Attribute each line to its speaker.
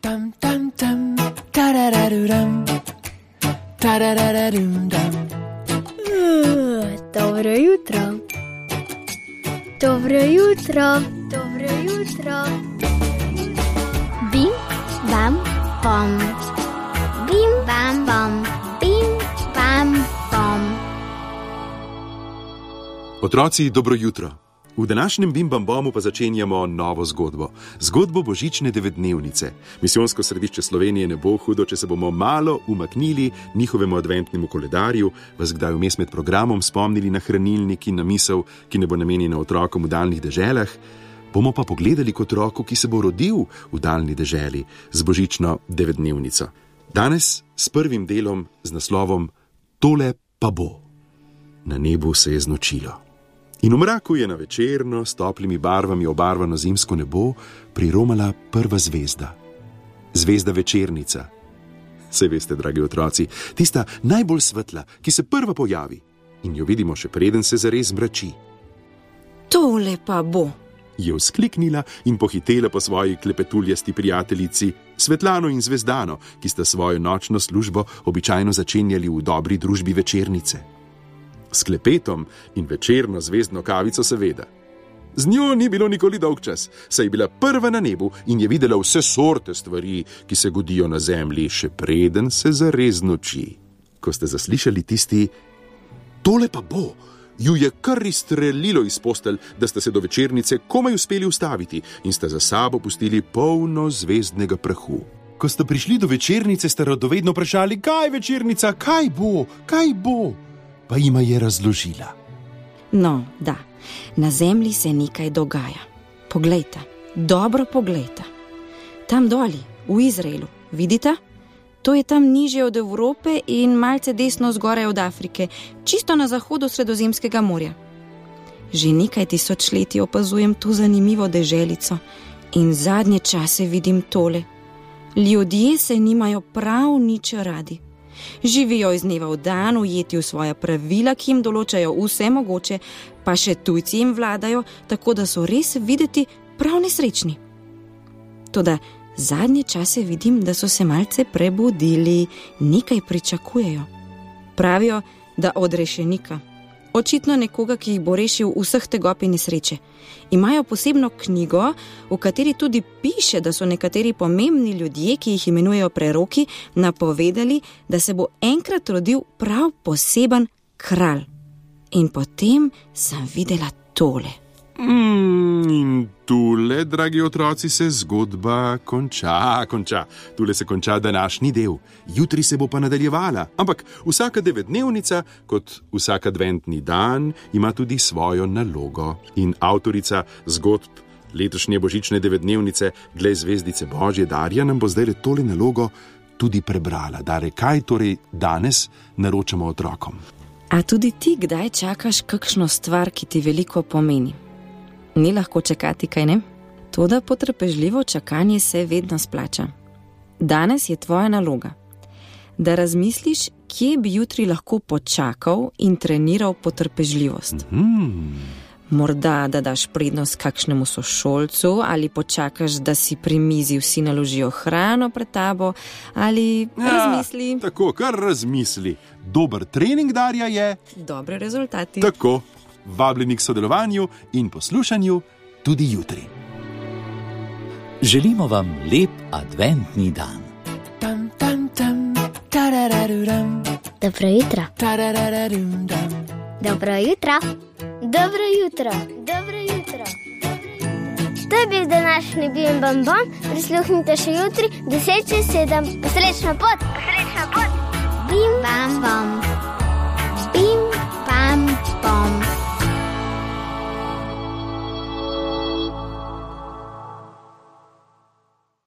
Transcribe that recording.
Speaker 1: Tam tam tam, tarararuram, tarararum dam.
Speaker 2: Dobro jutro. Dobro jutro. Dobro jutro. Bim, bam, bom. Bim, bam, bom. Bim, bam, bom.
Speaker 3: Otroci, dobro jutro. V današnjem Bim Bam Bomu pa začenjamo novo zgodbo. Zgodbo božične devetdnevnice. Misijonsko središče Slovenije ne bo hudo, če se bomo malo umaknili njihovemu adventnemu koledarju, vas kdaj vmes med programom spomnili na hranilnik in na misel, ki ne bo namenjena otrokom v daljnih deželah. Bomo pa pogledali k otroku, ki se bo rodil v daljni deželi z božično devetdnevnico. Danes s prvim delom z naslovom Tole pa bo. Na nebu se je znočilo. In v mraku je na večerno, s toplimi barvami obarvano zimsko nebo priromala prva zvezda. Zvezda večernica. Saj veste, dragi otroci, tista najbolj svetla, ki se prva pojavi in jo vidimo še preden se zares zmrači.
Speaker 4: Tole pa bo,
Speaker 3: je vzkliknila in pohitela po svoji klepetuljasti prijateljici Svetlano in Zvezdano, ki sta svojo nočno službo običajno začenjali v dobri družbi večernice. S klepetom in večerno zvezdno kavico seveda. Z njo ni bilo nikoli dolgčas, saj je bila prva na nebu in je videla vse sorte stvari, ki se godijo na zemlji, še preden se zares noči. Ko ste zaslišali tisti Tole pa bo, ju je kar izstrelilo iz postelj, da ste se do večernice komaj uspeli ustaviti in ste za sabo pustili polno zvezdnega prahu. Ko ste prišli do večernice, ste radovedno vprašali, kaj večernica, kaj bo, kaj bo? Pa jima je razložila.
Speaker 4: No, da, na zemlji se nekaj dogaja. Poglejte, dobro poglejte. Tam doli, v Izraelu, vidite? To je tam nižje od Evrope in malce desno zgoraj od Afrike, čisto na zahodu Sredozemskega morja. Že nekaj tisočletij opazujem tu zanimivo deželico in zadnje čase vidim tole. Ljudje se nimajo prav nič radi. Živijo iz dneva v dan, ujeti v svoja pravila, ki jim določajo vse mogoče, pa še tujci jim vladajo, tako da so res videti prav nesrečni. Toda zadnje čase vidim, da so se malce prebudili, nekaj pričakujejo. Pravijo, da od rešenika. Očitno nekoga, ki jih bo rešil vseh tegob in nesreče. Imajo posebno knjigo, v kateri tudi piše, da so nekateri pomembni ljudje, ki jih imenujejo preroki, napovedali, da se bo enkrat rodil prav poseben kralj. In potem sem videla tole.
Speaker 3: In tule, dragi otroci, se zgodba konča. Tule se konča današnji del. Jutri se bo pa nadaljevala. Ampak vsaka devetdnevnica, kot vsak adventni dan, ima tudi svojo nalogo. In avtorica zgodb letošnje božične devetdnevnice, Glej zvezdice Božje, Darja, nam bo zdaj tole nalogo tudi prebrala. Dare, kaj torej danes naročamo otrokom?
Speaker 4: A tudi ti kdaj čakaš kakšno stvar, ki ti veliko pomeni? Ni lahko čakati, kaj ne? Toda potrpežljivo čakanje se vedno splača. Danes je tvoja naloga, da razmisliš, kje bi jutri lahko počakal in treniral potrpežljivost. Morda, da daš prednost kakšnemu sošolcu ali počakaš, da si pri mizi vsi naložijo hrano pred tabo ali razmisli.
Speaker 3: Tako, kar razmisli. Dober trening, Darja, je
Speaker 4: dobre rezultati.
Speaker 3: Tako. Vabljeni k sodelovanju in poslušanju tudi jutri.
Speaker 5: Želimo vam lep adventni dan.
Speaker 1: Tam tam tam, tarararuram.
Speaker 2: Dobro jutro.
Speaker 1: Tarararum dam.
Speaker 2: Dobro jutro. Dobro jutro. Dobro jutro. To je bil današnji Bim Bam Bom. Prisluhnite še jutri 10:07. Srečno pot. Srečno pot. Bim Bam Bom.